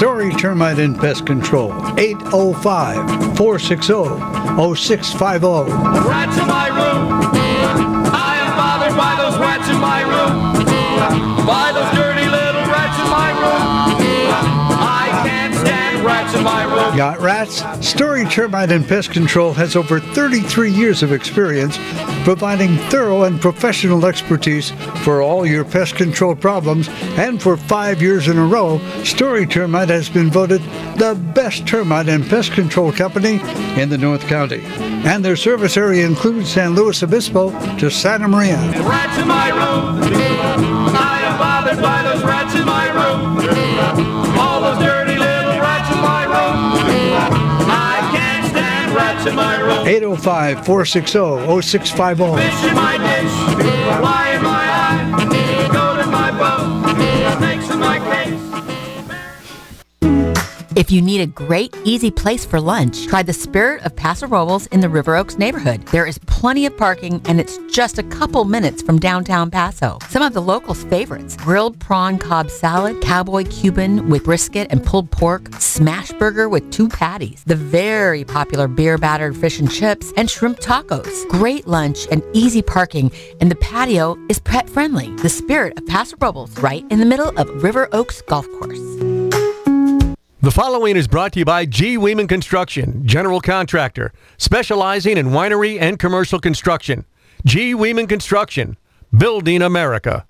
Story Termite and Pest Control, 805-460-0650. Rats in my room. I am bothered by those rats in my room. By those dirty little rats in my room. I can't stand rats in my room. Got rats? Story Termite and Pest Control has over 33 years of experience providing thorough and professional expertise for all your pest control problems, and for 5 years in a row, Story Termite has been voted the best termite and pest control company in the North County. And their service area includes San Luis Obispo to Santa Maria. Rats in my room. I am bothered by those rats in my room. All those dirty little rats in my room. I can't stand rats in my room. 805-460-0650. Fish in my dish. Fly in my eye. Goat in my boat. Snakes in my case. If you need a great, easy place for lunch, try the Spirit of Paso Robles in the River Oaks neighborhood. There is plenty of parking, and it's just a couple minutes from downtown Paso. Some of the locals' favorites: grilled prawn Cobb salad, cowboy Cuban with brisket and pulled pork, smash burger with 2 patties, the very popular beer-battered fish and chips, and shrimp tacos. Great lunch and easy parking, and the patio is pet-friendly. The Spirit of Paso Robles, right in the middle of River Oaks Golf Course. The following is brought to you by G. Weeman Construction, general contractor, specializing in winery and commercial construction. G. Weeman Construction, building America.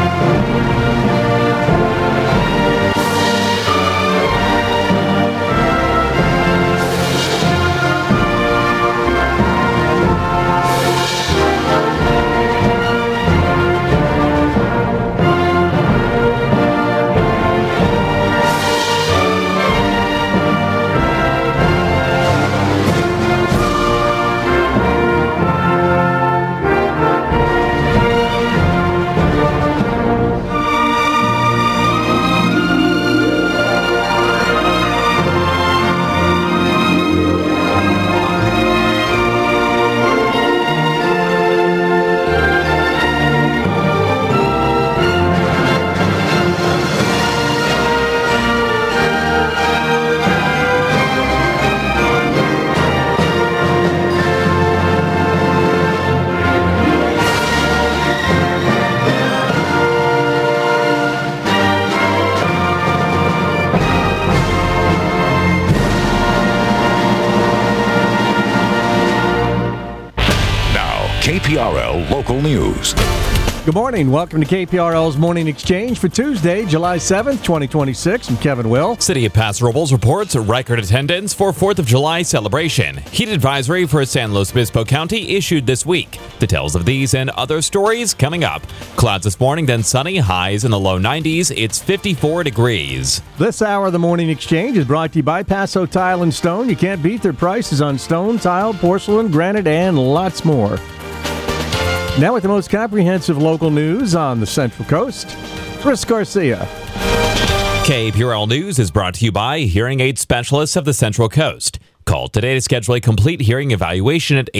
KPRL Local News. Good morning. Welcome to KPRL's Morning Exchange for Tuesday, July 7th, 2026. I'm Kevin Will. City of Paso Robles reports record attendance for 4th of July celebration. Heat advisory for San Luis Obispo County issued this week. Details of these and other stories coming up. Clouds this morning, then sunny, highs in the low 90s. It's 54 degrees. This hour of the Morning Exchange is brought to you by Paso Tile and Stone. You can't beat their prices on stone, tile, porcelain, granite, and lots more. Now with the most comprehensive local news on the Central Coast, Chris Garcia. KPRL News is brought to you by Hearing Aid Specialists of the Central Coast. Call today to schedule a complete hearing evaluation at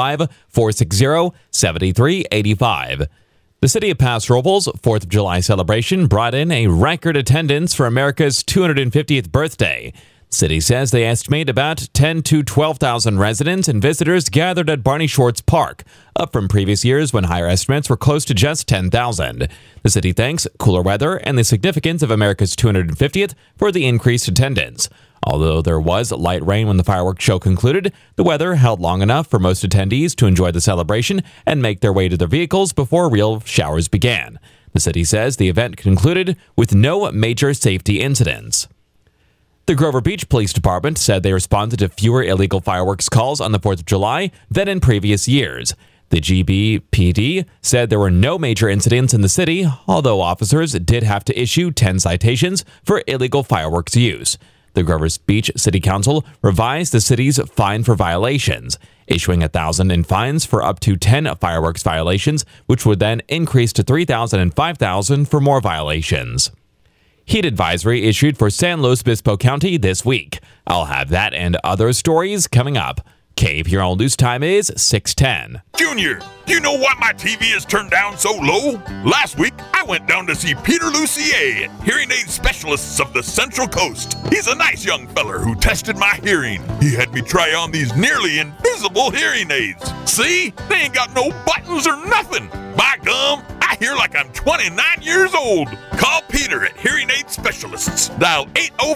805-460-7385. The City of Paso Robles' 4th of July celebration brought in a record attendance for America's 250th birthday. The city says they estimate about 10 to 12,000 residents and visitors gathered at Barney Schwartz Park, up from previous years when higher estimates were close to just 10,000. The city thanks cooler weather and the significance of America's 250th for the increased attendance. Although there was light rain when the fireworks show concluded, the weather held long enough for most attendees to enjoy the celebration and make their way to their vehicles before real showers began. The city says the event concluded with no major safety incidents. The Grover Beach Police Department said they responded to fewer illegal fireworks calls on the 4th of July than in previous years. The GBPD said there were no major incidents in the city, although officers did have to issue 10 citations for illegal fireworks use. The Grover Beach City Council revised the city's fine for violations, issuing $1,000 in fines for up to 10 fireworks violations, which would then increase to $3,000 and $5,000 for more violations. Heat advisory issued for San Luis Obispo County this week. I'll have that and other stories coming up. KPRL News Time is 6:10. Junior, do you know why my TV is turned down so low? Last week, I went down to see Peter Lucier, hearing aid specialists of the Central Coast. He's a nice young feller who tested my hearing. He had me try on these nearly invisible hearing aids. See? They ain't got no buttons or nothing. By gum, I hear like I'm 29 years old. Call Peter at Hearing Aid Specialists. Dial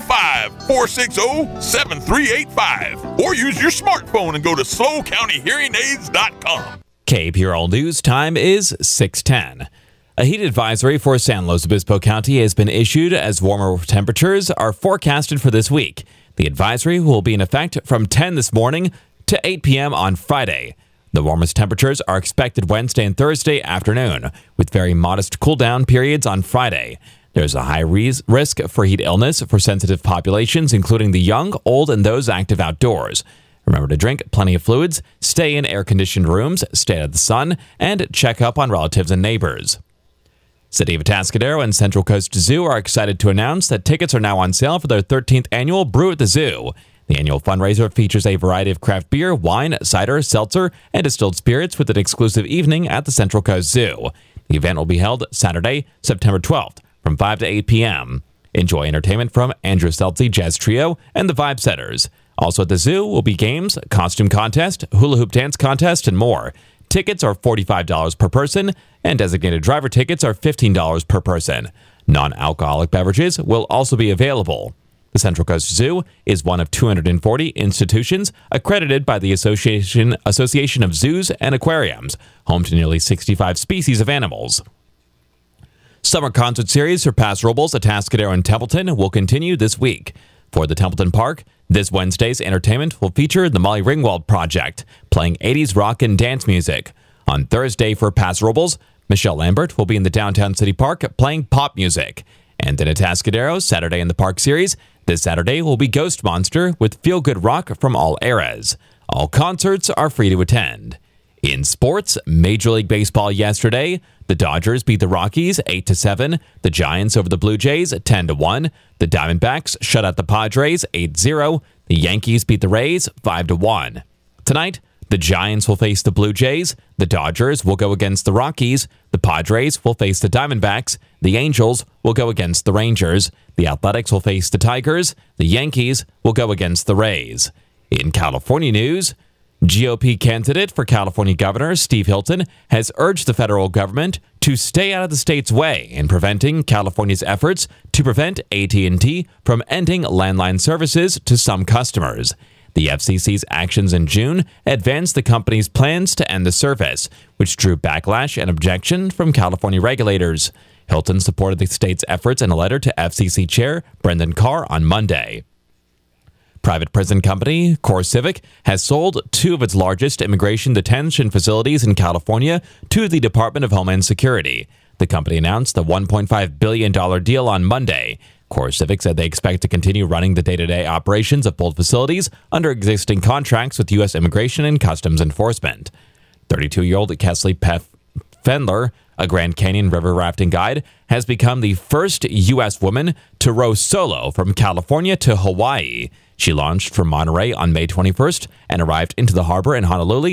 805-460-7385. Or use your smartphone and go to SlowCountyHearingAids.com. KPRL News Time is 6:10. A heat advisory for San Luis Obispo County has been issued as warmer temperatures are forecasted for this week. The advisory will be in effect from 10 this morning to 8 p.m. on Friday. The warmest temperatures are expected Wednesday and Thursday afternoon, with very modest cool-down periods on Friday. There's a high risk for heat illness for sensitive populations, including the young, old, and those active outdoors. Remember to drink plenty of fluids, stay in air-conditioned rooms, stay out of the sun, and check up on relatives and neighbors. City of Atascadero and Central Coast Zoo are excited to announce that tickets are now on sale for their 13th annual Brew at the Zoo. The annual fundraiser features a variety of craft beer, wine, cider, seltzer, and distilled spirits with an exclusive evening at the Central Coast Zoo. The event will be held Saturday, September 12th from 5 to 8 p.m. Enjoy entertainment from Andrew Stelzy Jazz Trio and the Vibe Setters. Also at the zoo will be games, costume contest, hula hoop dance contest, and more. Tickets are $45 per person, and designated driver tickets are $15 per person. Non-alcoholic beverages will also be available. The Central Coast Zoo is one of 240 institutions accredited by the Association of Zoos and Aquariums, home to nearly 65 species of animals. Summer concert series for Paso Robles, Atascadero, and Templeton will continue this week. For the Templeton Park, this Wednesday's entertainment will feature the Molly Ringwald Project, playing 80s rock and dance music. On Thursday for Paso Robles, Michelle Lambert will be in the Downtown City Park playing pop music. And in Atascadero, Saturday in the Park series, this Saturday will be Ghost Monster with feel-good rock from all eras. All concerts are free to attend. In sports, Major League Baseball yesterday, the Dodgers beat the Rockies 8-7, the Giants over the Blue Jays 10-1, the Diamondbacks shut out the Padres 8-0, the Yankees beat the Rays 5-1. Tonight, the Giants will face the Blue Jays, the Dodgers will go against the Rockies, the Padres will face the Diamondbacks, the Angels will go against the Rangers, the Athletics will face the Tigers, the Yankees will go against the Rays. In California news, GOP candidate for California Governor Steve Hilton has urged the federal government to stay out of the state's way in preventing California's efforts to prevent AT&T from ending landline services to some customers. The FCC's actions in June advanced the company's plans to end the service, which drew backlash and objection from California regulators. Hilton supported the state's efforts in a letter to FCC Chair Brendan Carr on Monday. Private prison company CoreCivic has sold two of its largest immigration detention facilities in California to the Department of Homeland Security. The company announced the $1.5 billion deal on Monday. CoreCivic said they expect to continue running the day-to-day operations of both facilities under existing contracts with U.S. Immigration and Customs Enforcement. 32-year-old Kesley Fendler, a Grand Canyon river rafting guide, has become the first U.S. woman to row solo from California to Hawaii. She launched from Monterey on May 21st and arrived into the harbor in Honolulu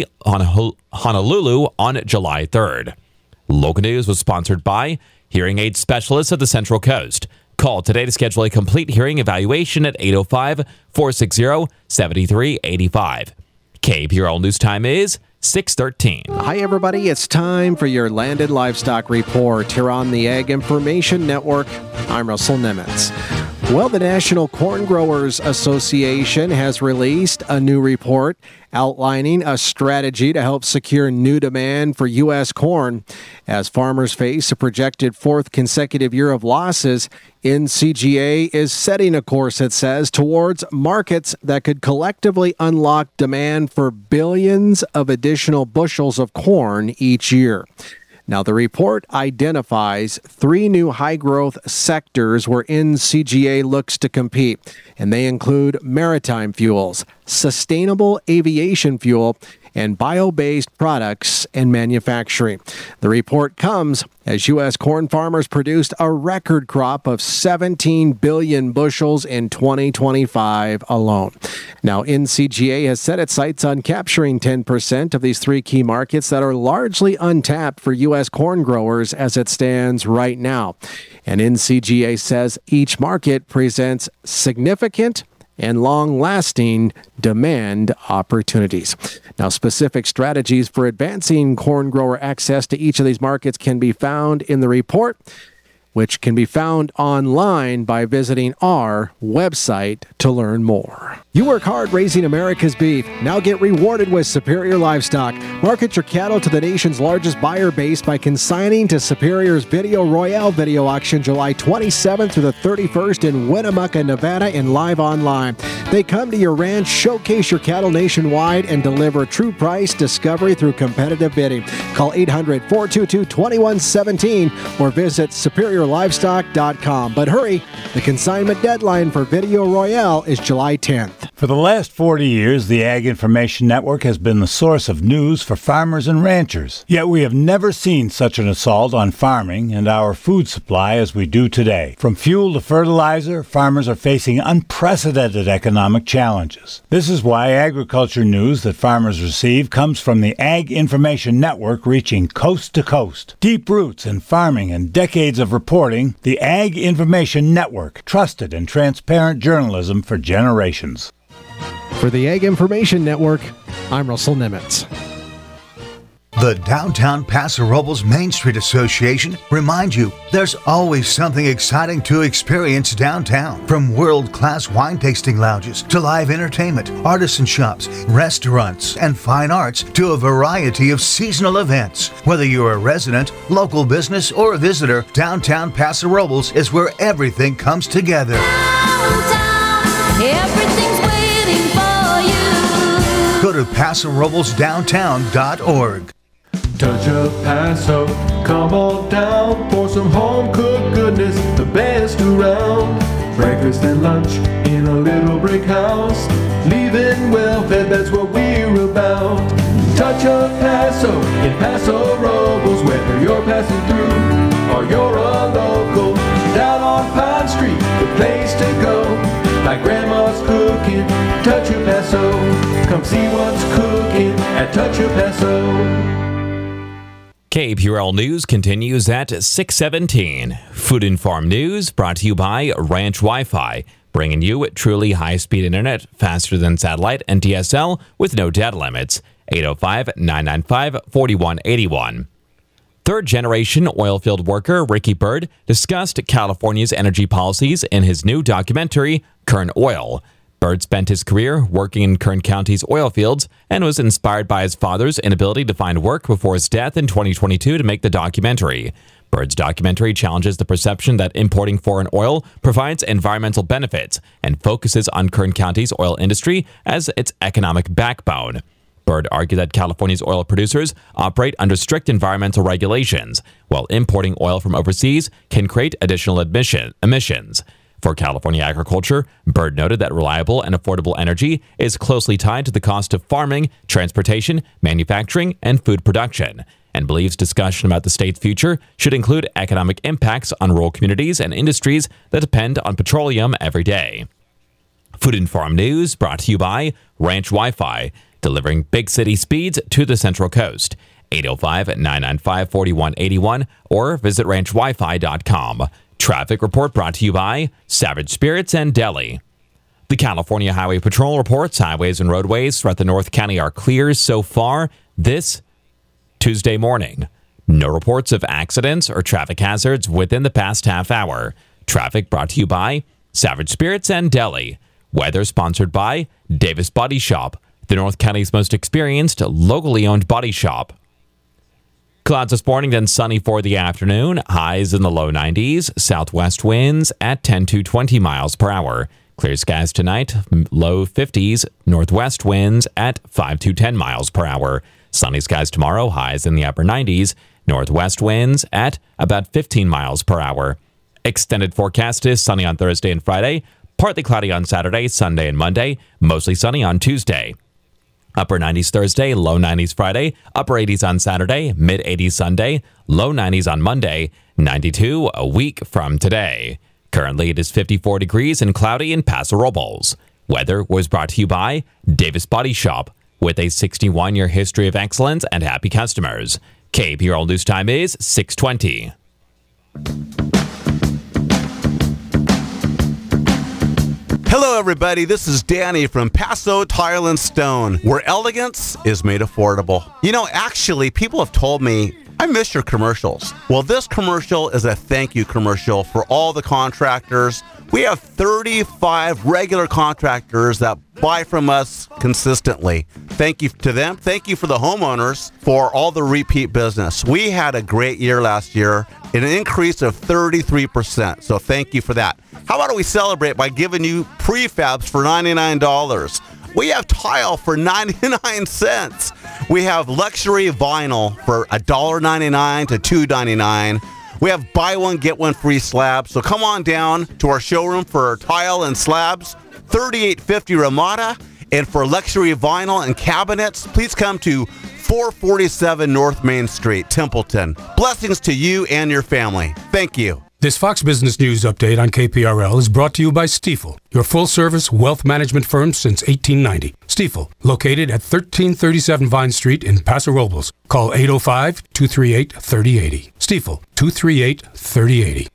on July 3rd. Local News was sponsored by Hearing Aid Specialists of the Central Coast. Call today to schedule a complete hearing evaluation at 805-460-7385. KPRL News Time is 6:13. Hi, everybody. It's time for your Landed Livestock Report here on the Ag Information Network. I'm Russell Nemitz. Well, the National Corn Growers Association has released a new report outlining a strategy to help secure new demand for U.S. corn. As farmers face a projected fourth consecutive year of losses, NCGA is setting a course, it says, towards markets that could collectively unlock demand for billions of additional bushels of corn each year. Now, the report identifies three new high-growth sectors where NCGA looks to compete, and they include maritime fuels, sustainable aviation fuel, and bio-based products and manufacturing. The report comes as U.S. corn farmers produced a record crop of 17 billion bushels in 2025 alone. Now, NCGA has set its sights on capturing 10% of these three key markets that are largely untapped for U.S. corn growers as it stands right now. And NCGA says each market presents significant and long-lasting demand opportunities. Now, specific strategies for advancing corn grower access to each of these markets can be found in the report, which can be found online by visiting our website to learn more. You work hard raising America's beef. Now get rewarded with Superior Livestock. Market your cattle to the nation's largest buyer base by consigning to Superior's Video Royale video auction July 27th through the 31st in Winnemucca, Nevada, and live online. They come to your ranch, showcase your cattle nationwide, and deliver true price discovery through competitive bidding. Call 800-422-2117 or visit SuperiorLivestock.com. But hurry, the consignment deadline for Video Royale is July 10th. For the last 40 years, the Ag Information Network has been the source of news for farmers and ranchers. Yet we have never seen such an assault on farming and our food supply as we do today. From fuel to fertilizer, farmers are facing unprecedented economic challenges. This is why agriculture news that farmers receive comes from the Ag Information Network, reaching coast to coast. Deep roots in farming and decades of reporting, the Ag Information Network, trusted and transparent journalism for generations. For the Ag Information Network, I'm Russell Nimitz. The Downtown Paso Robles Main Street Association reminds you there's always something exciting to experience downtown. From world-class wine tasting lounges to live entertainment, artisan shops, restaurants, and fine arts to a variety of seasonal events. Whether you're a resident, local business, or a visitor, Downtown Paso Robles is where everything comes together. Downtown, everything's waiting for you. Go to PasoRoblesDowntown.org. Touch of Paso, come on down for some home-cooked goodness, the best around. Breakfast and lunch in a little brick house, leaving well-fed, that's what we're about. Touch of Paso in Paso Robles, whether you're passing through or you're a local. Down on Pine Street, the place to go, like Grandma's cooking, Touch of Paso. Come see what's cooking at Touch of Paso. KPRL News continues at 6:17. Food and Farm News brought to you by Ranch Wi-Fi, bringing you truly high-speed internet faster than satellite and DSL with no data limits. 805-995-4181. Third-generation oilfield worker Ricky Byrd discussed California's energy policies in his new documentary, Kern Oil. Byrd spent his career working in Kern County's oil fields and was inspired by his father's inability to find work before his death in 2022 to make the documentary. Byrd's documentary challenges the perception that importing foreign oil provides environmental benefits and focuses on Kern County's oil industry as its economic backbone. Byrd argued that California's oil producers operate under strict environmental regulations, while importing oil from overseas can create additional emissions. For California agriculture, Byrd noted that reliable and affordable energy is closely tied to the cost of farming, transportation, manufacturing, and food production, and believes discussion about the state's future should include economic impacts on rural communities and industries that depend on petroleum every day. Food and Farm News brought to you by Ranch Wi-Fi, delivering big city speeds to the Central Coast. 805-995-4181 or visit ranchwifi.com. Traffic report brought to you by Savage Spirits and Deli. The California Highway Patrol reports highways and roadways throughout the North County are clear so far this Tuesday morning. No reports of accidents or traffic hazards within the past half hour. Traffic brought to you by Savage Spirits and Deli. Weather sponsored by Davis Body Shop, the North County's most experienced, locally owned body shop. Clouds this morning, then sunny for the afternoon. Highs in the low 90s. Southwest winds at 10 to 20 miles per hour. Clear skies tonight. Low 50s. Northwest winds at 5 to 10 miles per hour. Sunny skies tomorrow. Highs in the upper 90s. Northwest winds at about 15 miles per hour. Extended forecast is sunny on Thursday and Friday. Partly cloudy on Saturday, Sunday, and Monday. Mostly sunny on Tuesday. Upper 90s Thursday, low 90s Friday, upper 80s on Saturday, mid 80s Sunday, low 90s on Monday, 92 a week from today. Currently, it is 54 degrees and cloudy in Paso Robles. Weather was brought to you by Davis Body Shop, with a 61-year history of excellence and happy customers. KPRL News Time is 6:20. Hello, everybody. This is Danny from Paso Tile and Stone, where elegance is made affordable. You know, actually, people have told me, I miss your commercials. Well, this commercial is a thank you commercial for all the contractors. We have 35 regular contractors that buy from us consistently. Thank you to them. Thank you for the homeowners for all the repeat business. We had a great year last year, an increase of 33%. So thank you for that. How about we celebrate by giving you prefabs for $99? We have tile for 99 cents. We have luxury vinyl for $1.99 to $2.99. We have buy one, get one free slabs. So come on down to our showroom for tile and slabs, 3850 Ramada. And for luxury vinyl and cabinets, please come to 447 North Main Street, Templeton. Blessings to you and your family. Thank you. This Fox Business News update on KPRL is brought to you by Stifel, your full-service wealth management firm since 1890. Stifel, located at 1337 Vine Street in Paso Robles. Call 805-238-3080. Stifel, 238-3080.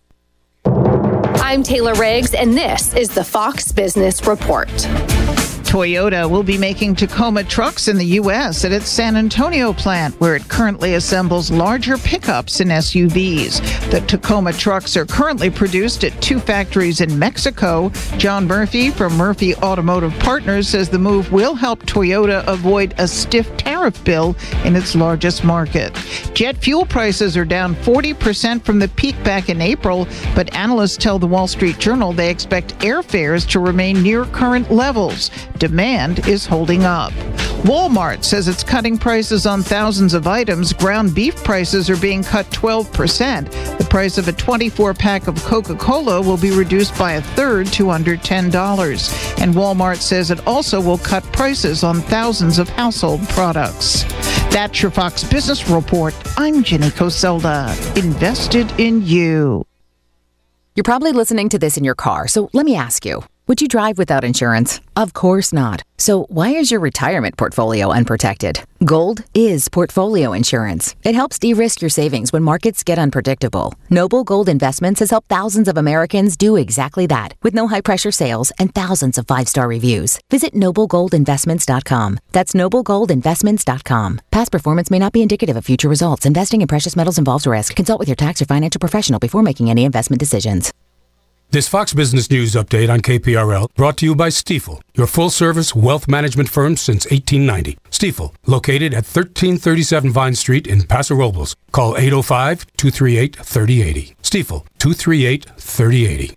I'm Taylor Riggs, and this is the Fox Business Report. Toyota will be making Tacoma trucks in the U.S. at its San Antonio plant, where it currently assembles larger pickups and SUVs. The Tacoma trucks are currently produced at 2 factories in Mexico. John Murphy from Murphy Automotive Partners says the move will help Toyota avoid a stiff tariff bill in its largest market. Jet fuel prices are down 40% from the peak back in April, but analysts tell the Wall Street Journal they expect airfares to remain near current levels. Demand is holding up. Walmart says it's cutting prices on thousands of items. Ground beef prices are being cut 12%. The price of a 24-pack of Coca-Cola will be reduced by a third to under $10. And Walmart says it also will cut prices on thousands of household products. That's your Fox Business Report. I'm Jenny Coselda. Invested in you. You're probably listening to this in your car, so let me ask you. Would you drive without insurance? Of course not. So why is your retirement portfolio unprotected? Gold is portfolio insurance. It helps de-risk your savings when markets get unpredictable. Noble Gold Investments has helped thousands of Americans do exactly that, with no high-pressure sales and thousands of 5-star reviews. Visit NobleGoldInvestments.com. That's NobleGoldInvestments.com. Past performance may not be indicative of future results. Investing in precious metals involves risk. Consult with your tax or financial professional before making any investment decisions. This Fox Business News update on KPRL brought to you by Stifel, your full-service wealth management firm since 1890. Stifel, located at 1337 Vine Street in Paso Robles. Call 805-238-3080. Stifel, 238-3080.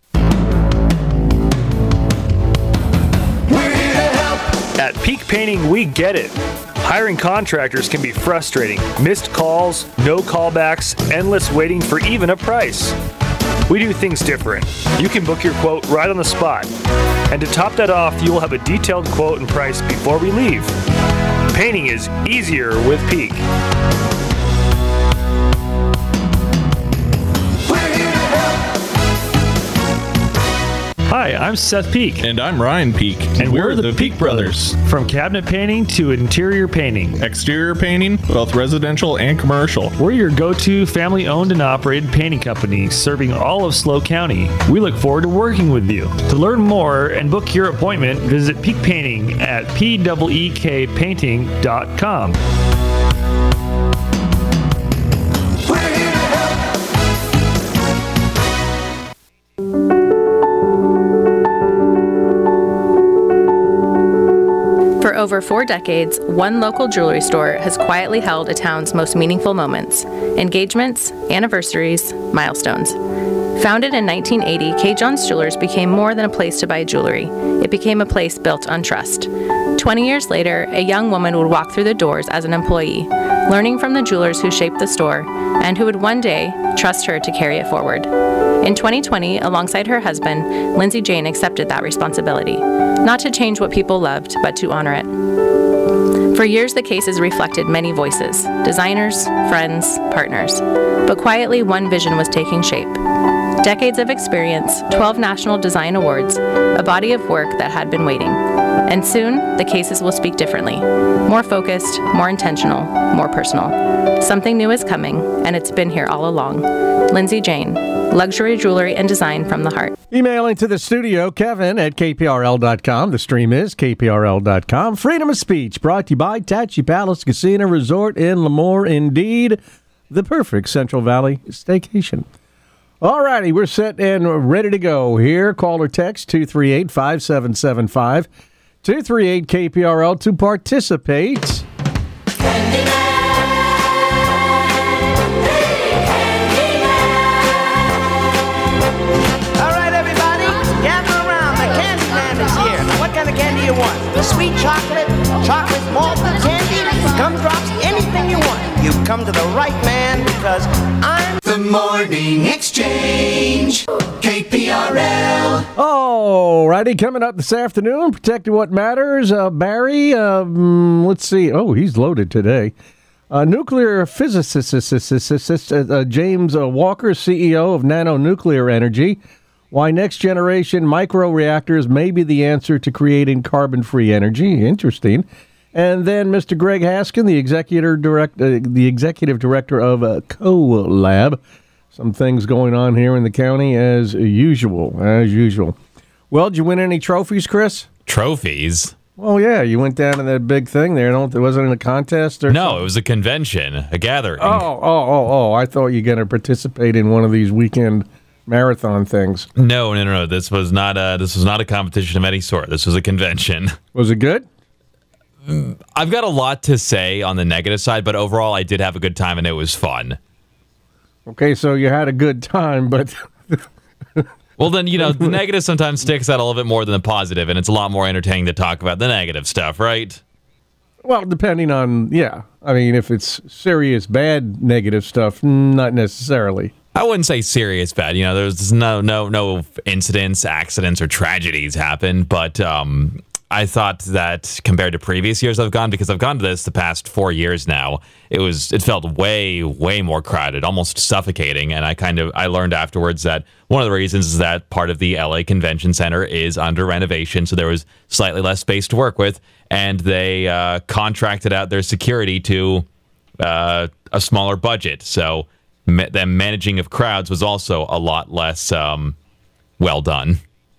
At Peak Painting, we get it. Hiring contractors can be frustrating. Missed calls, no callbacks, endless waiting for even a price. We do things different. You can book your quote right on the spot. And to top that off, you will have a detailed quote and price before we leave. Painting is easier with Peak. Hi, I'm Seth Peak. And I'm Ryan Peak. And we're the Peak Brothers. From cabinet painting to interior painting. Exterior painting, both residential and commercial. We're your go-to family-owned and operated painting company serving all of SLO County. We look forward to working with you. To learn more and book your appointment, visit Peak Painting at peekpainting.com. For over 4 decades, one local jewelry store has quietly held a town's most meaningful moments, engagements, anniversaries, milestones. Founded in 1980, K. John's Jewelers became more than a place to buy jewelry. It became a place built on trust. 20 years later, a young woman would walk through the doors as an employee, learning from the jewelers who shaped the store and who would one day trust her to carry it forward. In 2020, alongside her husband, Lindsay Jane accepted that responsibility, not to change what people loved, but to honor it. For years, the cases reflected many voices: designers, friends, partners. But quietly, one vision was taking shape. Decades of experience, 12 national design awards, a body of work that had been waiting. And soon, the cases will speak differently. More focused, more intentional, more personal. Something new is coming, and it's been here all along. Lindsay Jane, luxury jewelry and design from the heart. Emailing to the studio, Kevin at KPRL.com. The stream is KPRL.com. Freedom of speech brought to you by Tachi Palace Casino Resort in Lemoore. Indeed, the perfect Central Valley staycation. All righty, we're set and ready to go here. Call or text 238-5775. 238-KPRL to participate. All right, everybody, gather around. The candy man is here. What kind of candy you want? Sweet chocolate, chocolate malt candy, gumdrops, anything you want. You've come to the right man because I'm The Morning Exchange. KPRL. All righty, coming up this afternoon, protecting what matters. Barry, let's see. Oh, he's loaded today. Nuclear physicist James Walker, CEO of Nanonuclear Energy. Why next generation microreactors may be the answer to creating carbon-free energy. Interesting. And then Mr. Greg Haskin, the executive director of CoLab. Some things going on here in the county as usual. Well, did you win any trophies, Chris? Trophies? Well, yeah, you went down to that big thing there. It wasn't in a contest or No, something? it was a convention, a gathering. Oh! I thought you were going to participate in one of these weekend marathon things. No. This was not a competition of any sort. This was a convention. Was it good? I've got a lot to say on the negative side, but overall, I did have a good time and it was fun. Okay, so you had a good time, but well, then, the negative sometimes sticks out a little bit more than the positive, and it's a lot more entertaining to talk about the negative stuff, right? Well, depending on, yeah. I mean, if it's serious, bad, negative stuff, not necessarily. I wouldn't say serious bad. There's no incidents, accidents, or tragedies happen, but I thought that compared to previous years I've gone, because I've gone to this the past 4 years now, it felt way more crowded, almost suffocating. And I learned afterwards that one of the reasons is that part of the LA Convention Center is under renovation, so there was slightly less space to work with, and they contracted out their security to a smaller budget. So the managing of crowds was also a lot less well done.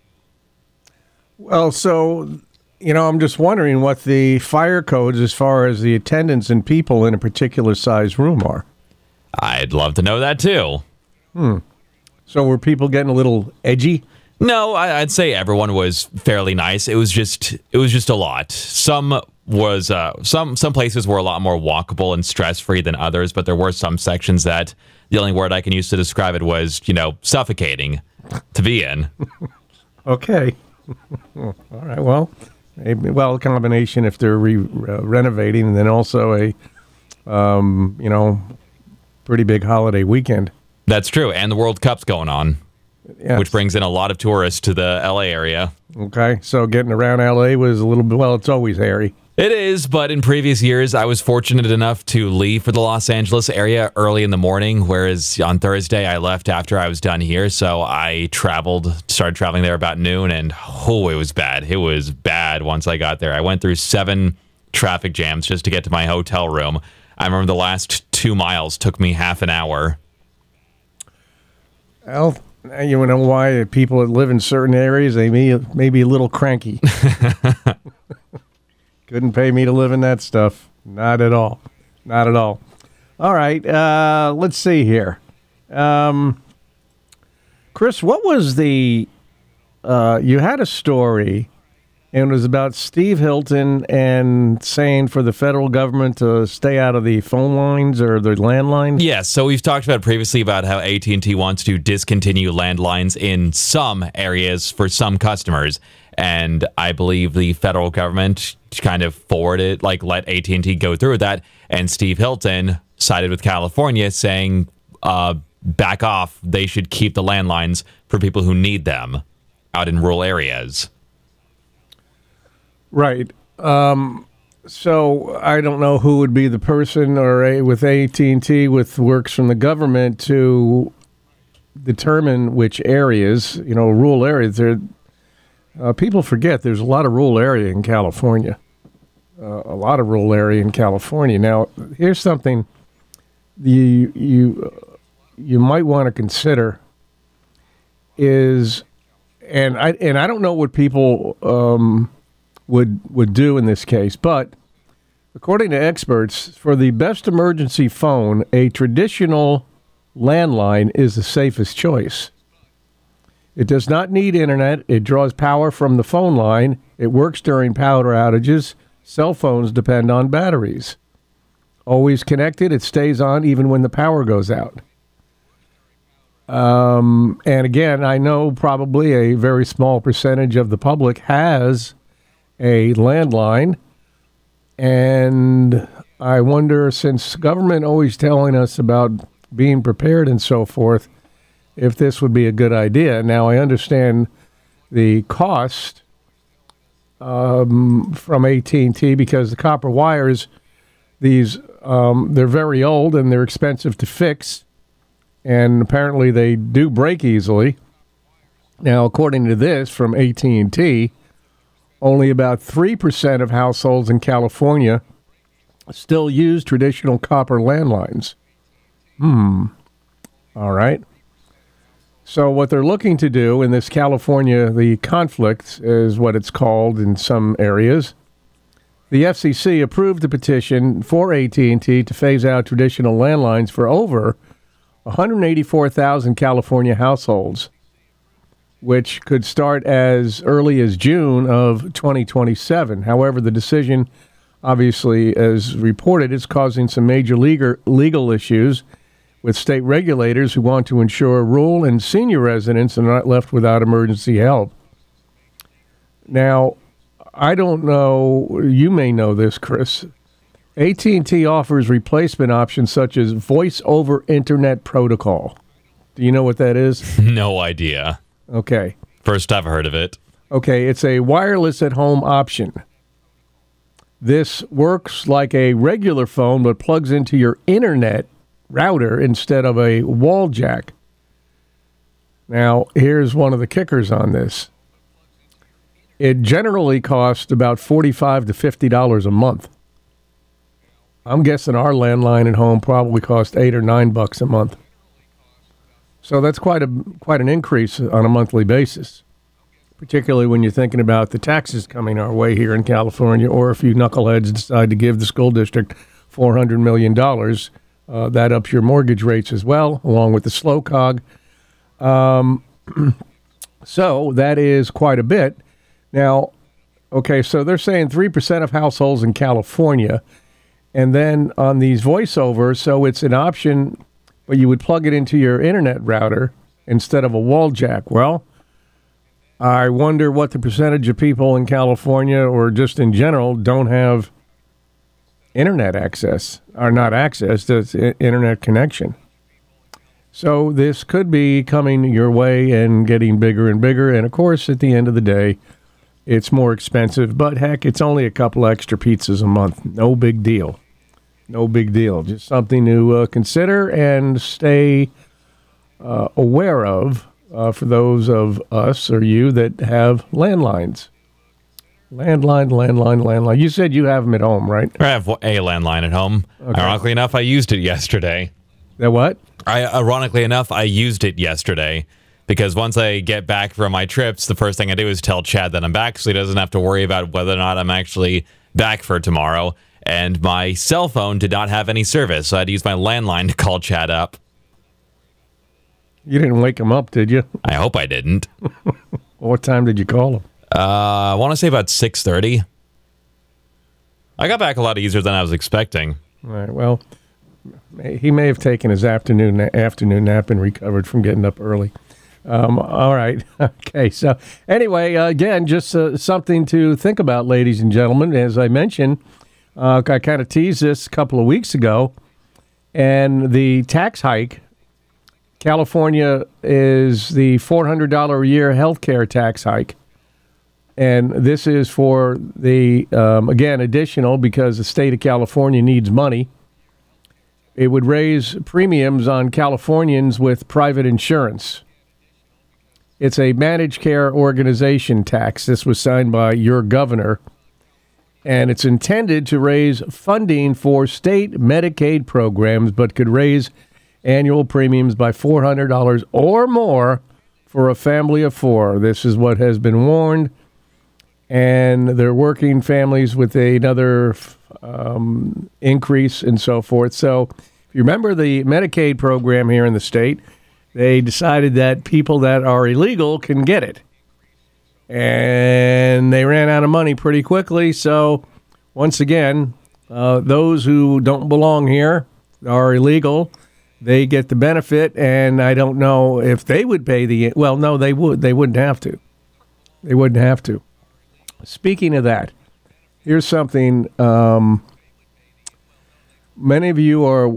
Well, so I'm just wondering what the fire codes as far as the attendance and people in a particular size room are. I'd love to know that too. So were people getting a little edgy? No, I'd say everyone was fairly nice. It was just a lot. Some places were a lot more walkable and stress-free than others, but there were some sections that the only word I can use to describe it was, suffocating to be in. Okay. All right, well, a combination if they're renovating, and then also a, pretty big holiday weekend. That's true, and the World Cup's going on, yes, which brings in a lot of tourists to the LA area. Okay, so getting around LA was a little bit, it's always hairy. It is, but in previous years, I was fortunate enough to leave for the Los Angeles area early in the morning, whereas on Thursday, I left after I was done here, so I started traveling there about noon, and it was bad. It was bad once I got there. I went through 7 traffic jams just to get to my hotel room. I remember the last 2 miles took me half an hour. Well, you know why people that live in certain areas, they may be a little cranky. Couldn't pay me to live in that stuff. Not at all. Not at all. All right. Let's see here. Chris, what was you had a story, and it was about Steve Hilton and saying for the federal government to stay out of the phone lines or the landlines? Yes, so we've talked about previously about how AT&T wants to discontinue landlines in some areas for some customers. And I believe the federal government kind of let AT&T go through with that. And Steve Hilton sided with California saying, back off, they should keep the landlines for people who need them out in rural areas. Right. So I don't know who would be the person with AT&T with works from the government to determine which areas, rural areas. People forget there's a lot of rural area in California. Now, here's something you might want to consider is, and I don't know what people would do in this case, but according to experts, for the best emergency phone, a traditional landline is the safest choice. It does not need internet. It draws power from the phone line. It works during power outages. Cell phones depend on batteries. Always connected, it stays on even when the power goes out. And again, I know probably a very small percentage of the public has a landline. And I wonder, since government always telling us about being prepared and so forth, if this would be a good idea. Now, I understand the cost from AT&T because the copper wires, they're very old and they're expensive to fix, and apparently they do break easily. Now, according to this from AT&T, only about 3% of households in California still use traditional copper landlines. All right. So what they're looking to do in this California, the conflict is what it's called in some areas. The FCC approved a petition for AT&T to phase out traditional landlines for over 184,000 California households, which could start as early as June of 2027. However, the decision, obviously, as reported, is causing some major legal issues with state regulators who want to ensure rural and senior residents are not left without emergency help. Now, I don't know, you may know this, Chris. AT&T offers replacement options such as Voice over Internet Protocol. Do you know what that is? No idea. Okay. First I've heard of it. Okay, it's a wireless at home option. This works like a regular phone but plugs into your internet router instead of a wall jack. Now, here's one of the kickers on this. It generally costs about $45 to $50 a month. I'm guessing our landline at home probably costs $8 or $9 a month. So that's quite an increase on a monthly basis, particularly when you're thinking about the taxes coming our way here in California, or if you knuckleheads decide to give the school district $400 million. That ups your mortgage rates as well, along with the slow cog. So that is quite a bit. Now, okay, so they're saying 3% of households in California, and then on these voiceovers, so it's an option, but you would plug it into your internet router instead of a wall jack. Well, I wonder what the percentage of people in California, or just in general, don't have internet access, or not access, to internet connection. So this could be coming your way and getting bigger and bigger. And of course, at the end of the day, it's more expensive, but heck, it's only a couple extra pizzas a month. No big deal. No big deal. Just something to consider and stay aware of for those of us or you that have landlines. Landline. You said you have them at home, right? I have a landline at home. Okay. Ironically enough, I used it yesterday. The what? Ironically enough, I used it yesterday because once I get back from my trips, the first thing I do is tell Chad that I'm back so he doesn't have to worry about whether or not I'm actually back for tomorrow. And my cell phone did not have any service, so I had to use my landline to call Chad up. You didn't wake him up, did you? I hope I didn't. What time did you call him? I want to say about 6:30. I got back a lot easier than I was expecting. All right, well, he may have taken his afternoon nap and recovered from getting up early. All right. Okay. So anyway, again, just something to think about, ladies and gentlemen. As I mentioned, I kind of teased this a couple of weeks ago, and the tax hike. California is the $400 a year health care tax hike. And this is for the, again, additional because the state of California needs money. It would raise premiums on Californians with private insurance. It's a managed care organization tax. This was signed by your governor. And it's intended to raise funding for state Medicaid programs, but could raise annual premiums by $400 or more for a family of four. This is what has been warned. And they're working families with another increase and so forth. So if you remember the Medicaid program here in the state, they decided that people that are illegal can get it. And they ran out of money pretty quickly. So once again, those who don't belong here are illegal. They get the benefit, and I don't know if they would pay the... Well, no, they would. They wouldn't have to. They wouldn't have to. Speaking of that, here's something many of you are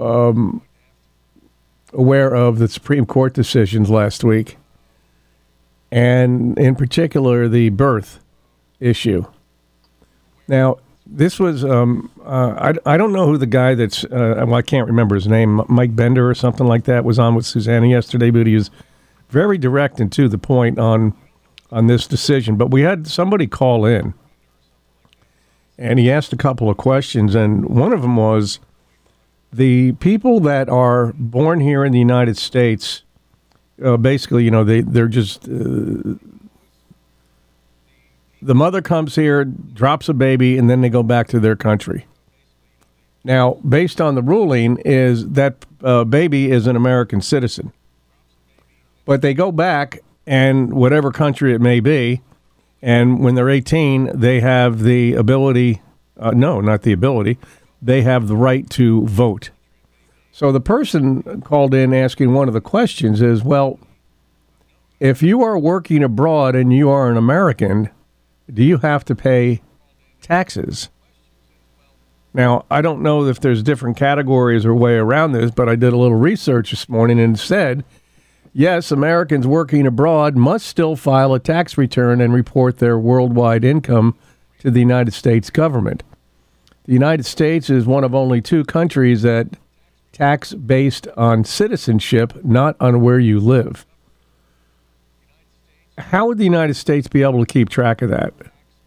aware of the Supreme Court decisions last week, and in particular, the birth issue. Now, this was, I don't know who the guy that's, I can't remember his name, Mike Bender or something like that, was on with Susanna yesterday, but he was very direct and to the point on this decision. But we had somebody call in, and he asked a couple of questions, and one of them was, the people that are born here in the United States, basically, they're just... the mother comes here, drops a baby, and then they go back to their country. Now, based on the ruling, is that baby is an American citizen. But they go back, and whatever country it may be, and when they're 18, they have the ability, no, not the ability, they have the right to vote. So the person called in asking one of the questions is, well, if you are working abroad and you are an American, do you have to pay taxes? Now, I don't know if there's different categories or way around this, but I did a little research this morning and said, yes, Americans working abroad must still file a tax return and report their worldwide income to the United States government. The United States is one of only two countries that tax based on citizenship, not on where you live. How would the United States be able to keep track of that?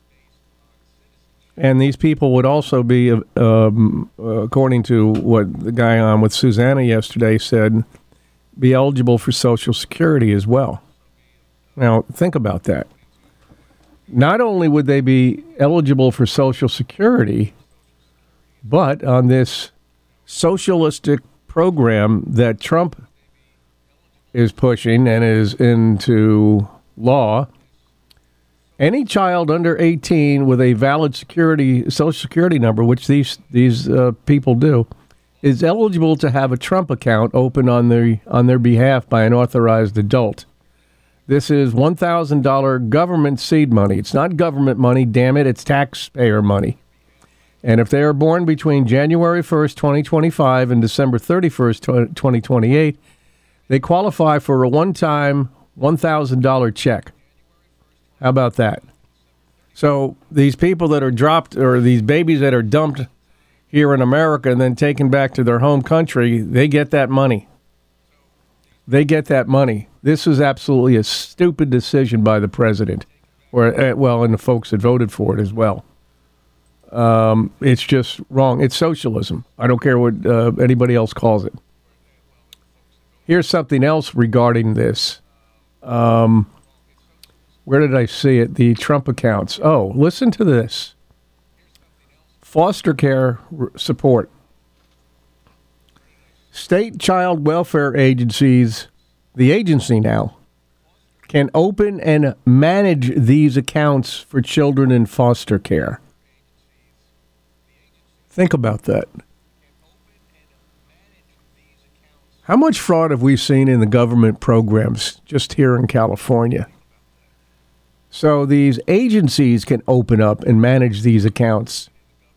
And these people would also be, according to what the guy on with Susanna yesterday said, be eligible for Social Security as well. Now, think about that. Not only would they be eligible for Social Security, but on this socialistic program that Trump is pushing and is into law, any child under 18 with a valid Social Security number, which these people do, is eligible to have a Trump account open on their behalf by an authorized adult. This is $1,000 government seed money. It's not government money, damn it, it's taxpayer money. And if they are born between January 1st, 2025 and December 31st, 2028, they qualify for a one-time $1,000 check. How about that? So these people that are dropped, or these babies that are dumped here in America and then taken back to their home country, they get that money. They get that money. This is absolutely a stupid decision by the president, and the folks that voted for it as well. It's just wrong. It's socialism. I don't care what anybody else calls it. Here's something else regarding this. Where did I see it? The Trump accounts. Oh, listen to this. Foster care support. State child welfare agencies, the agency now, can open and manage these accounts for children in foster care. Think about that. How much fraud have we seen in the government programs just here in California? So these agencies can open up and manage these accounts.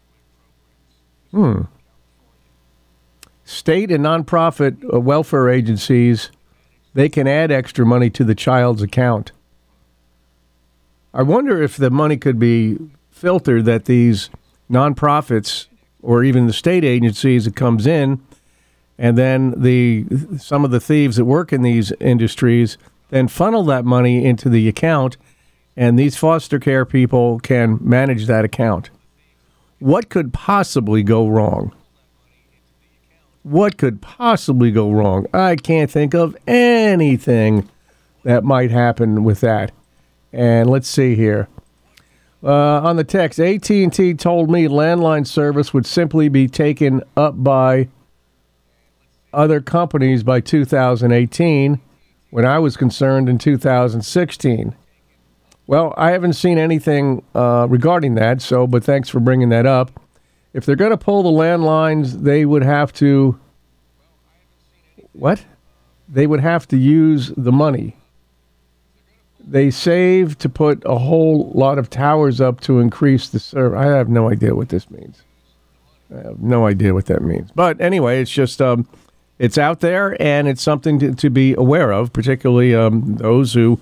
State and nonprofit welfare agencies, they can add extra money to the child's account. I wonder if the money could be filtered that these nonprofits or even the state agencies that comes in, and then some of the thieves that work in these industries then funnel that money into the account, and these foster care people can manage that account. What could possibly go wrong? What could possibly go wrong? I can't think of anything that might happen with that. And let's see here. On the text, AT&T told me landline service would simply be taken up by other companies by 2018 when I was concerned in 2016. Well, I haven't seen anything regarding that, but thanks for bringing that up. If they're going to pull the landlines, they would have to... What? They would have to use the money. They save to put a whole lot of towers up to increase the service. I have no idea what this means. I have no idea what that means. But anyway, it's just... it's out there, and it's something to be aware of, particularly those who,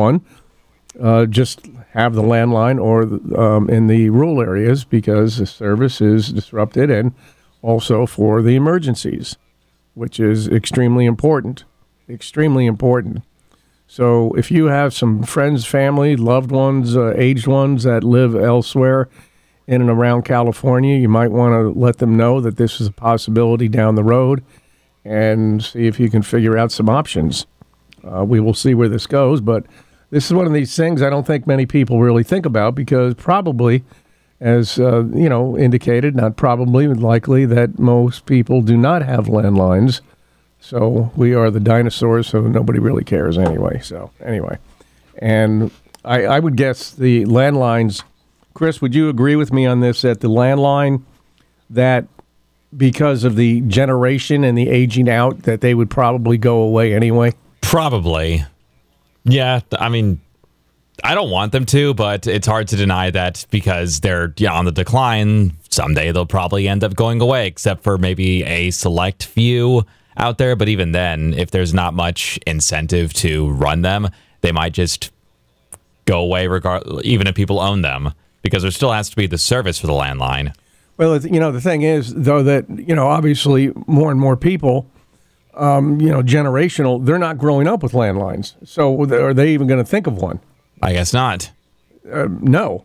just have the landline or in the rural areas because the service is disrupted, and also for the emergencies, which is extremely important. Extremely important. So if you have some friends, family, loved ones, aged ones that live elsewhere in and around California, you might want to let them know that this is a possibility down the road and see if you can figure out some options. We will see where this goes, but this is one of these things I don't think many people really think about because probably, as indicated, not probably, but likely that most people do not have landlines. So we are the dinosaurs, so nobody really cares anyway. So anyway, and I would guess the landlines, Chris, would you agree with me on this, that the landline, that because of the generation and the aging out, that they would probably go away anyway? Probably. Yeah, I mean, I don't want them to, but it's hard to deny that because they're on the decline. Someday they'll probably end up going away, except for maybe a select few out there. But even then, if there's not much incentive to run them, they might just go away even if people own them, because there still has to be the service for the landline. Well, the thing is, though, that, obviously more and more people, generational, they're not growing up with landlines. So are they even going to think of one? I guess not. No.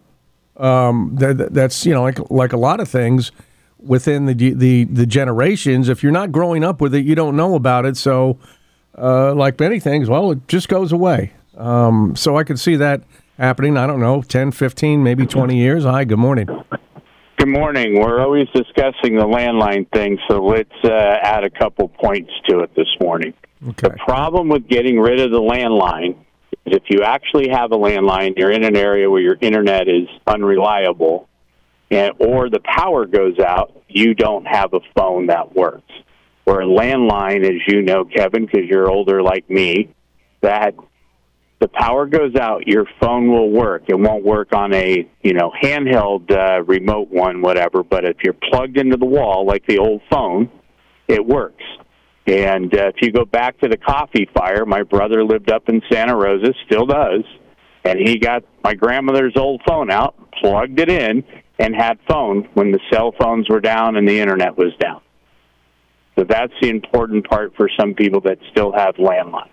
That's, like a lot of things within the generations. If you're not growing up with it, you don't know about it. So like many things, well, it just goes away. So I could see that happening, I don't know, 10, 15, maybe 20 years. Hi, good morning. Good morning. We're always discussing the landline thing, so let's add a couple points to it this morning. Okay. The problem with getting rid of the landline is if you actually have a landline, you're in an area where your internet is unreliable, or the power goes out, you don't have a phone that works. Where a landline, as you know, Kevin, because you're older like me, that the power goes out, your phone will work. It won't work on a handheld remote one, whatever. But if you're plugged into the wall like the old phone, it works. And if you go back to the coffee fire, my brother lived up in Santa Rosa, still does, and he got my grandmother's old phone out, plugged it in, and had phone when the cell phones were down and the internet was down. So that's the important part for some people that still have landlines.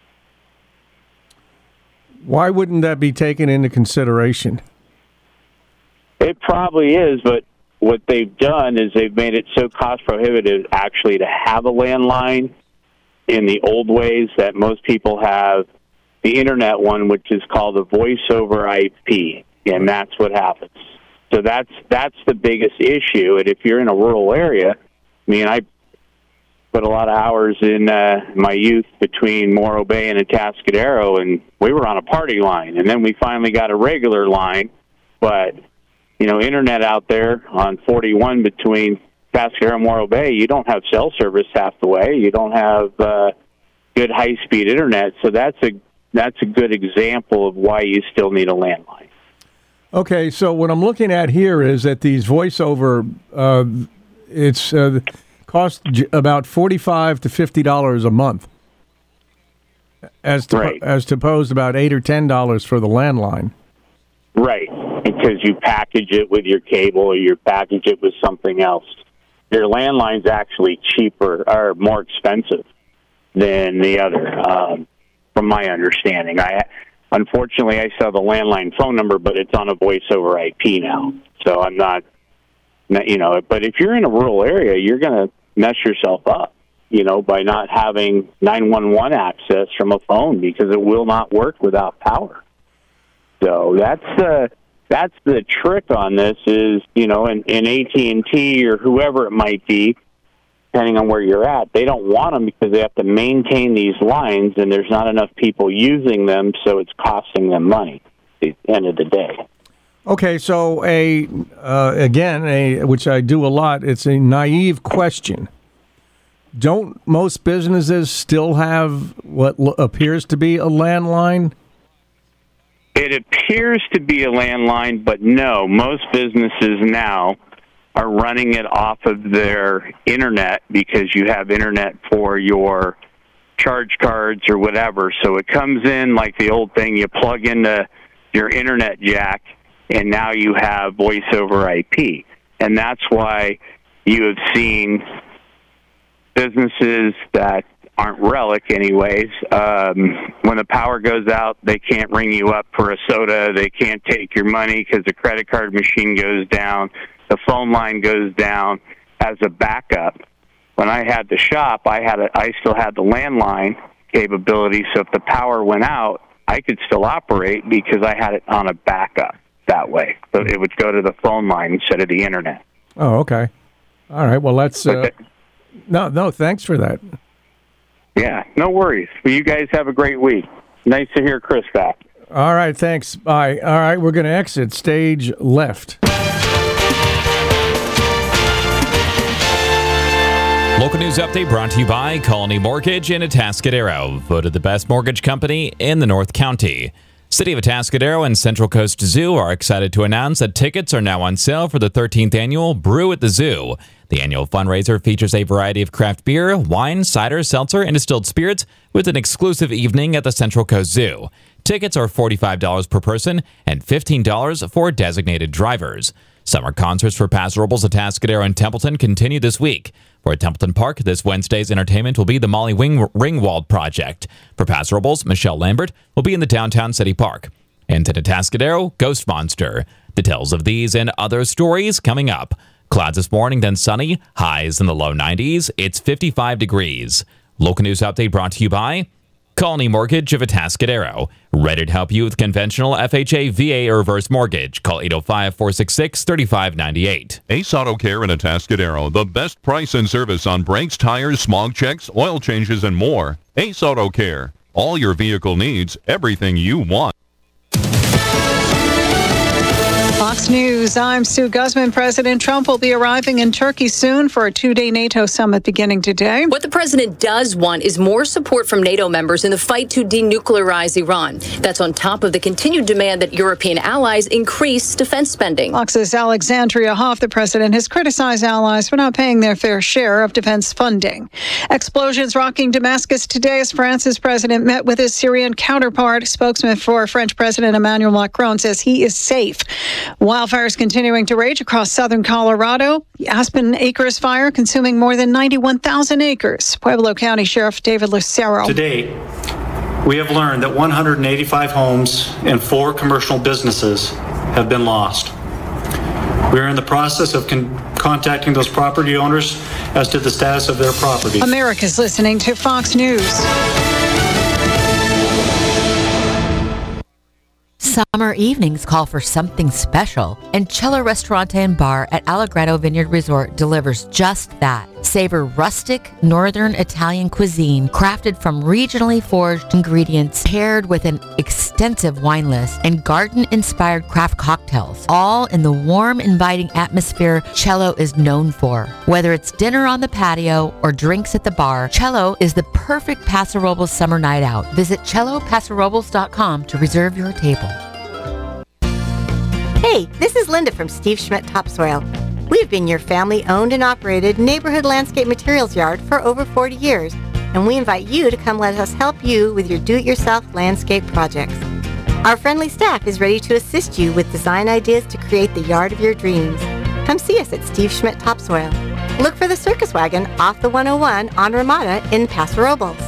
Why wouldn't that be taken into consideration? It probably is, but what they've done is they've made it so cost prohibitive actually to have a landline in the old ways that most people have the internet one, which is called a voice over IP, and that's what happens. So that's the biggest issue. And if you're in a rural area, I put a lot of hours in my youth between Morro Bay and Atascadero, and we were on a party line, and then we finally got a regular line. But internet out there on 41 between Atascadero and Morro Bay, you don't have cell service half the way. You don't have good high-speed internet, so that's a good example of why you still need a landline. Okay, so what I'm looking at here is that these voiceover, it's cost about $45 to $50 a month, as opposed about $8 or $10 for the landline. Right, because you package it with your cable or you package it with something else. Your landline's actually cheaper or more expensive than the other, from my understanding. Unfortunately, I still have a landline phone number, but it's on a voice over IP now. So I'm not, but if you're in a rural area, you're going to mess yourself up, by not having 911 access from a phone because it will not work without power. So that's the trick on this is, in AT&T or whoever it might be, depending on where you're at, they don't want them because they have to maintain these lines and there's not enough people using them, so it's costing them money at the end of the day. Okay, so which I do a lot, it's a naive question. Don't most businesses still have what appears to be a landline? It appears to be a landline, but no, most businesses now are running it off of their internet because you have internet for your charge cards or whatever. So it comes in like the old thing, you plug into your internet jack, and now you have voice over IP. And that's why you have seen businesses that aren't Relic anyways, when the power goes out, they can't ring you up for a soda, they can't take your money because the credit card machine goes down, the phone line goes down as a backup. When I had the shop, I still had the landline capability, so if the power went out, I could still operate because I had it on a backup that way. So it would go to the phone line instead of the internet. Oh, okay. All right, well, that's... No, thanks for that. Yeah, no worries. Well, you guys have a great week. Nice to hear Chris back. All right, thanks. Bye. All right, we're going to exit stage left. Local news update brought to you by Colony Mortgage in Atascadero, voted the best mortgage company in the North County. City of Atascadero and Central Coast Zoo are excited to announce that tickets are now on sale for the 13th annual Brew at the Zoo. The annual fundraiser features a variety of craft beer, wine, cider, seltzer, and distilled spirits with an exclusive evening at the Central Coast Zoo. Tickets are $45 per person and $15 for designated drivers. Summer concerts for Paso Robles, Atascadero, and Templeton continue this week. For Templeton Park, this Wednesday's entertainment will be the Molly Ringwald Project. For Paso Robles, Michelle Lambert will be in the downtown city park. And at Atascadero, Ghost Monster. Details of these and other stories coming up. Clouds this morning, then sunny. Highs in the low 90s. It's 55 degrees. Local news update brought to you by Colony Mortgage of Atascadero. Ready to help you with conventional FHA, VA, or reverse mortgage. Call 805-466-3598. Ace Auto Care in Atascadero. The best price and service on brakes, tires, smog checks, oil changes, and more. Ace Auto Care. All your vehicle needs, everything you want. Fox News, I'm Sue Guzman. President Trump will be arriving in Turkey soon for a two-day NATO summit beginning today. What the president does want is more support from NATO members in the fight to denuclearize Iran. That's on top of the continued demand that European allies increase defense spending. Fox's Alexandria Hoff, the president, has criticized allies for not paying their fair share of defense funding. Explosions rocking Damascus today as France's president met with his Syrian counterpart. Spokesman for French President Emmanuel Macron says he is safe. Wildfires continuing to rage across southern Colorado. The Aspen Acres fire consuming more than 91,000 acres. Pueblo County Sheriff David Lucero. To date, we have learned that 185 homes and 4 commercial businesses have been lost. We are in the process of contacting those property owners as to the status of their property. America's listening to Fox News. Summer evenings call for something special, and Cello Restaurante and Bar at Allegrado Vineyard Resort delivers just that. Savor rustic, northern Italian cuisine crafted from regionally foraged ingredients paired with an extensive wine list and garden-inspired craft cocktails, all in the warm, inviting atmosphere Cello is known for. Whether it's dinner on the patio or drinks at the bar, Cello is the perfect Paso Robles summer night out. Visit CelloPasoRobles.com to reserve your table. Hey, this is Linda from Steve Schmidt Topsoil. We've been your family-owned and operated neighborhood landscape materials yard for over 40 years, and we invite you to come let us help you with your do-it-yourself landscape projects. Our friendly staff is ready to assist you with design ideas to create the yard of your dreams. Come see us at Steve Schmidt Topsoil. Look for the circus wagon off the 101 on Ramada in Paso Robles.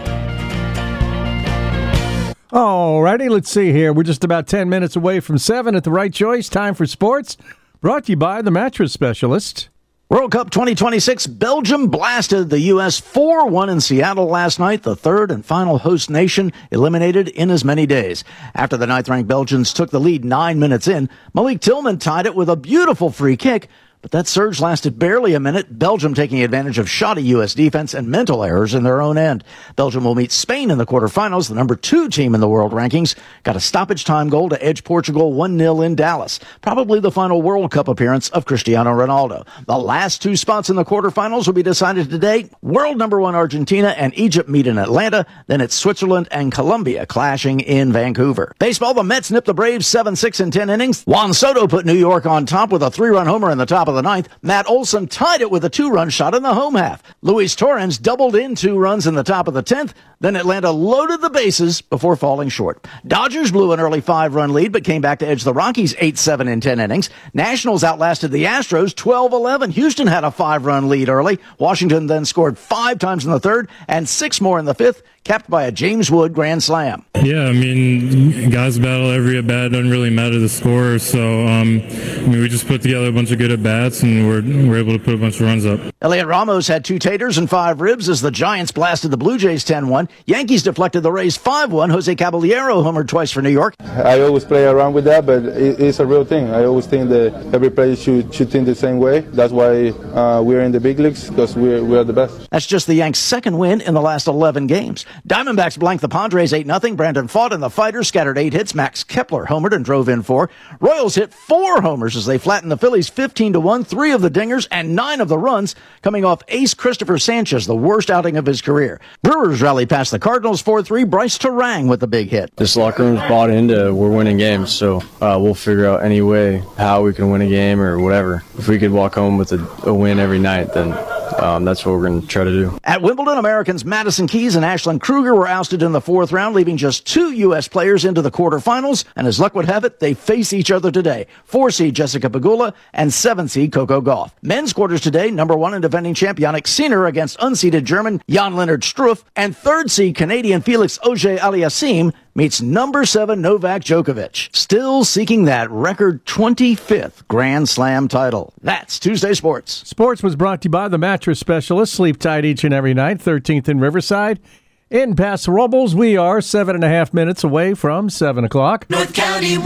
Alrighty, let's see here. We're just about 10 minutes away from 7 at The Right Choice. Time for sports. Brought to you by the Mattress Specialist. World Cup 2026, Belgium blasted the U.S. 4-1 in Seattle last night, the third and final host nation eliminated in as many days. After the ninth-ranked Belgians took the lead 9 minutes in, Malik Tillman tied it with a beautiful free kick, but that surge lasted barely a minute, Belgium taking advantage of shoddy U.S. defense and mental errors in their own end. Belgium will meet Spain in the quarterfinals, the number 2 team in the world rankings. Got a stoppage time goal to edge Portugal 1-0 in Dallas. Probably the final World Cup appearance of Cristiano Ronaldo. The last 2 spots in the quarterfinals will be decided today. World number 1 Argentina and Egypt meet in Atlanta. Then it's Switzerland and Colombia clashing in Vancouver. Baseball, the Mets nipped the Braves 7-6 in 10 innings. Juan Soto put New York on top with a 3-run homer in the top of the ninth. Matt Olson tied it with a 2-run shot in the home half. Luis Torrens doubled in 2 runs in the top of the 10th. Then Atlanta loaded the bases before falling short. Dodgers blew an early 5-run lead, but came back to edge the Rockies 8-7 in 10 innings. Nationals outlasted the Astros 12-11. Houston had a 5-run lead early. Washington then scored 5 times in the third and 6 more in the fifth, capped by a James Wood grand slam. Yeah, I mean, guys battle every at-bat. Doesn't really matter the score. So, we just put together a bunch of good at-bats, and we're able to put a bunch of runs up. Elliot Ramos had 2 taters and 5 ribs as the Giants blasted the Blue Jays 10-1. Yankees deflected the Rays 5-1. Jose Caballero homered twice for New York. I always play around with that, but it's a real thing. I always think that every player should think the same way. That's why we're in the big leagues, because we're the best. That's just the Yanks' second win in the last 11 games. Diamondbacks blanked the Padres 8-0. Brandon Pfaadt and the Fighters scattered 8 hits. Max Kepler homered and drove in 4. Royals hit 4 homers as they flattened the Phillies 15-1. 3 of the dingers and 9 of the runs coming off ace Christopher Sanchez, the worst outing of his career. Brewers rallied past the Cardinals 4-3. Bryce Terang with the big hit. This locker room's bought into we're winning games, so we'll figure out any way how we can win a game or whatever. If we could walk home with a win every night, then that's what we're going to try to do. At Wimbledon, Americans Madison Keys and Ashlyn Kruger were ousted in the 4th round, leaving just 2 U.S. players into the quarterfinals. And as luck would have it, they face each other today. 4-seed Jessica Pegula and 7-seed Coco Gauff. Men's quarters today, number 1 and defending champ Yannick Sinner against unseeded German Jan-Lennard Struff, and 3rd-seed Canadian Felix Auger-Aliassime meets number 7 Novak Djokovic, still seeking that record 25th Grand Slam title. That's Tuesday Sports. Sports was brought to you by the Mattress Specialist. Sleep tight each and every night. 13th in Riverside. In Paso Robles, we are 7.5 minutes away from 7 o'clock. North County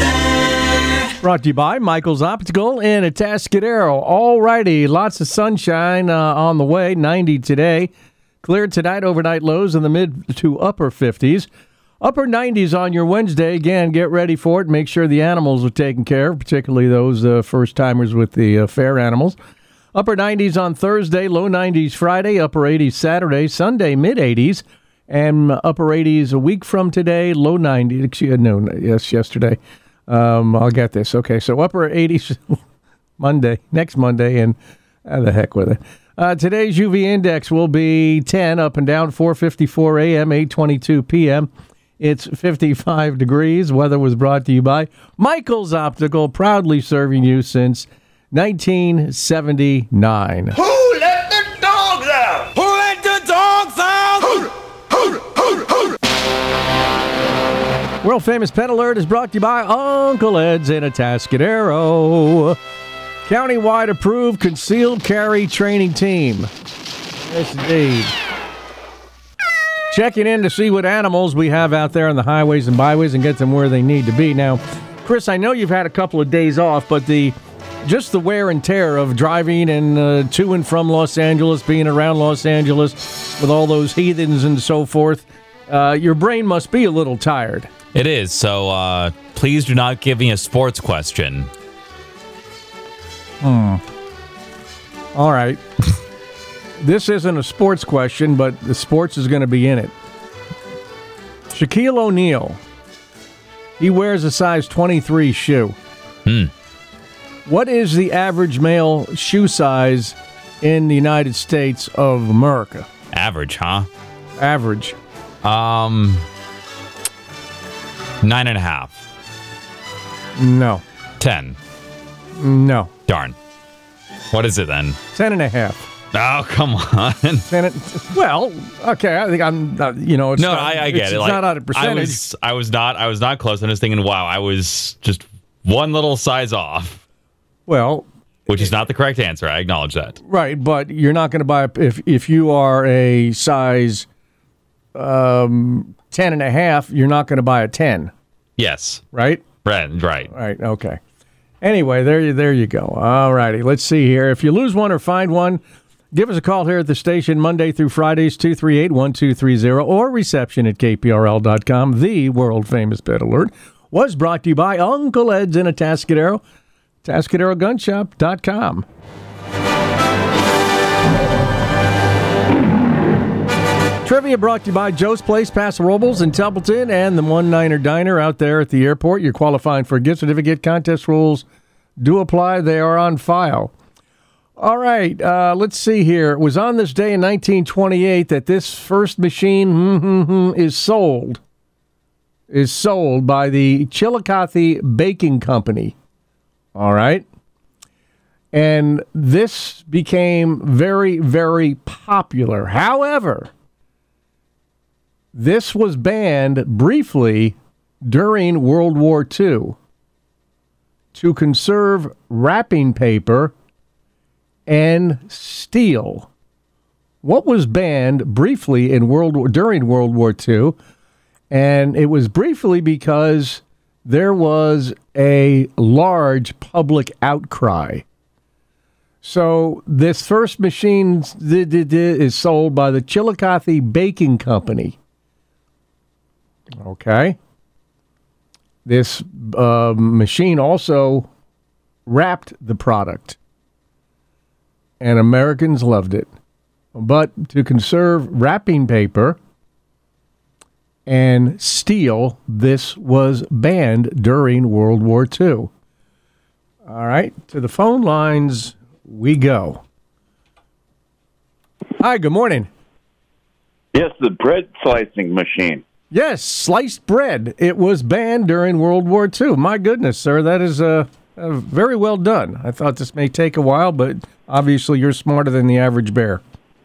weather. Brought to you by Michael's Optical in Atascadero. All righty, lots of sunshine on the way. 90 today. Clear tonight, overnight lows in the mid to upper 50s. Upper 90s on your Wednesday. Again, get ready for it. Make sure the animals are taken care of, particularly those first-timers with the fair animals. Upper 90s on Thursday, low 90s Friday, upper 80s Saturday, Sunday, mid-80s, and upper 80s a week from today, low 90s. Yesterday. I'll get this. Okay, so upper 80s next Monday, and the heck with it. Today's UV index will be 10, up and down, 4:54 a.m., 8:22 p.m. It's 55 degrees. Weather was brought to you by Michael's Optical, proudly serving you since 1979. Who let the dogs out? Who let the dogs out? World famous Pet Alert is brought to you by Uncle Ed's in Atascadero. Countywide approved concealed carry training team. Yes, indeed. Checking in to see what animals we have out there on the highways and byways and get them where they need to be. Now, Chris, I know you've had a couple of days off, but just the wear and tear of driving and to and from Los Angeles, being around Los Angeles with all those heathens and so forth, your brain must be a little tired. It is, so please do not give me a sports question. All right. This isn't a sports question, but the sports is going to be in it. Shaquille O'Neal. He wears a size 23 shoe. What is the average male shoe size in the United States of America? Average, huh? Average. 9.5. No. 10. No. Darn. What is it then? 10.5. Oh, come on. Well, okay. I think I'm. It's no, not, I get it. It's not out of percentage. I was not close. I'm just thinking, wow, I was just one little size off. Well, which is not the correct answer. I acknowledge that. Right, but you're not going to buy if you are a size 10.5. You're not going to buy a 10. Yes. Right. Right. Right. Okay. Anyway, there you go. All righty. Let's see here. If you lose one or find one, give us a call here at the station Monday through Fridays, 238-1230, or reception at kprl.com. The world-famous Pet Alert was brought to you by Uncle Ed's in Atascadero, TascaderoGunShop.com. Trivia brought to you by Joe's Place, Paso Robles in Templeton, and the One Niner Diner out there at the airport. You're qualifying for a gift certificate. Contest rules do apply. They are on file. All right, let's see here. It was on this day in 1928 that this first machine is sold by the Chillicothe Baking Company. All right. And this became very, very popular. However, this was banned briefly during World War II to conserve wrapping paper and steel. What was banned briefly during World War II? And it was briefly because there was a large public outcry. So this first machine is sold by the Chillicothe Baking Company. Okay. This machine also wrapped the product, and Americans loved it. But to conserve wrapping paper and steel, this was banned during World War II. All right, to the phone lines we go. Hi, good morning. Yes, the bread slicing machine. Yes, sliced bread. It was banned during World War II. My goodness, sir, that is very well done. I thought this may take a while, but obviously you're smarter than the average bear.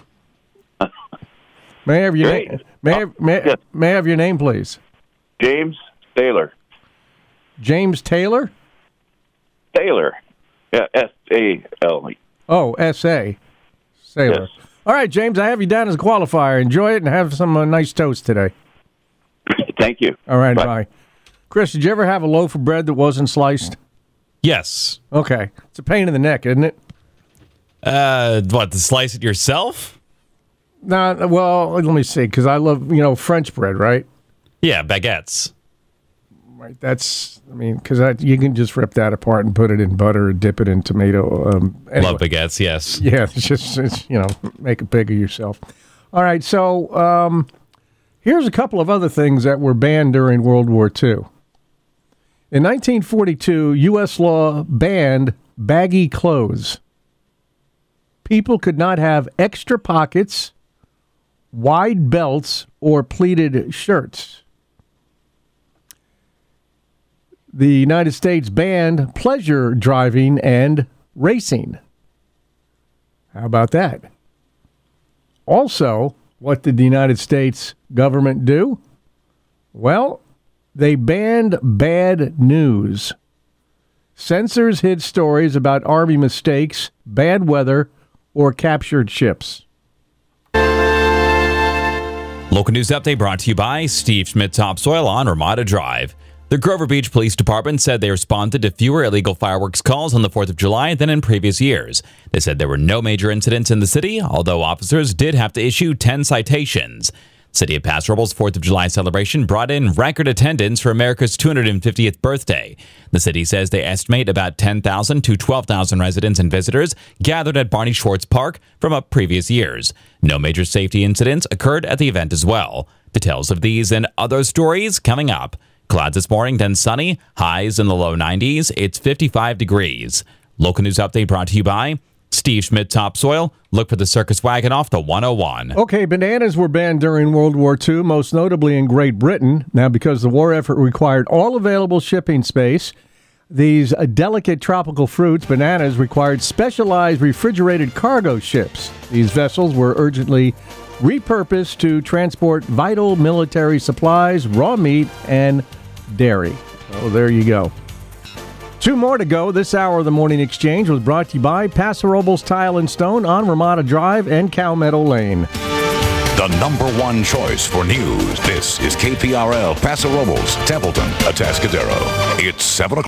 May I have your name? May I have your name, please? James Taylor. James Taylor? Taylor. Yeah, S-A-L-E. Oh, S-A. Sailor. Yes. All right, James, I have you down as a qualifier. Enjoy it and have some nice toast today. Thank you. All right, bye. Chris, did you ever have a loaf of bread that wasn't sliced? Yes. Okay. It's a pain in the neck, isn't it? What, to slice it yourself? No, well, let me see, because I love, French bread, right? Yeah, baguettes. Right, because you can just rip that apart and put it in butter or dip it in tomato. Anyway. Love baguettes, yes. Yeah, it's make a pig of yourself. All right, so here's a couple of other things that were banned during World War II. In 1942, U.S. law banned baggy clothes. People could not have extra pockets, wide belts, or pleated shirts. The United States banned pleasure driving and racing. How about that? Also, what did the United States government do? Well, they banned bad news. Censors hid stories about Army mistakes, bad weather, or captured ships. Local news update brought to you by Steve Schmidt Topsoil on Ramada Drive. The Grover Beach Police Department said they responded to fewer illegal fireworks calls on the 4th of July than in previous years. They said there were no major incidents in the city, although officers did have to issue 10 citations. City of Paso Robles' 4th of July celebration brought in record attendance for America's 250th birthday. The city says they estimate about 10,000 to 12,000 residents and visitors gathered at Barney Schwartz Park from up previous years. No major safety incidents occurred at the event as well. Details of these and other stories coming up. Clouds this morning, then sunny, highs in the low 90s. It's 55 degrees. Local news update brought to you by Steve Schmidt Topsoil. Look for the circus wagon off the 101. Okay, bananas were banned during World War II, most notably in Great Britain. Now, because the war effort required all available shipping space, these delicate tropical fruits, bananas, required specialized refrigerated cargo ships. These vessels were urgently repurposed to transport vital military supplies, raw meat, and dairy. So there you go. 2 more to go. This hour of the Morning Exchange was brought to you by Paso Robles Tile and Stone on Ramada Drive and Calmetto Lane. The number one choice for news. This is KPRL Paso Robles, Templeton, Atascadero. It's 7 o'clock.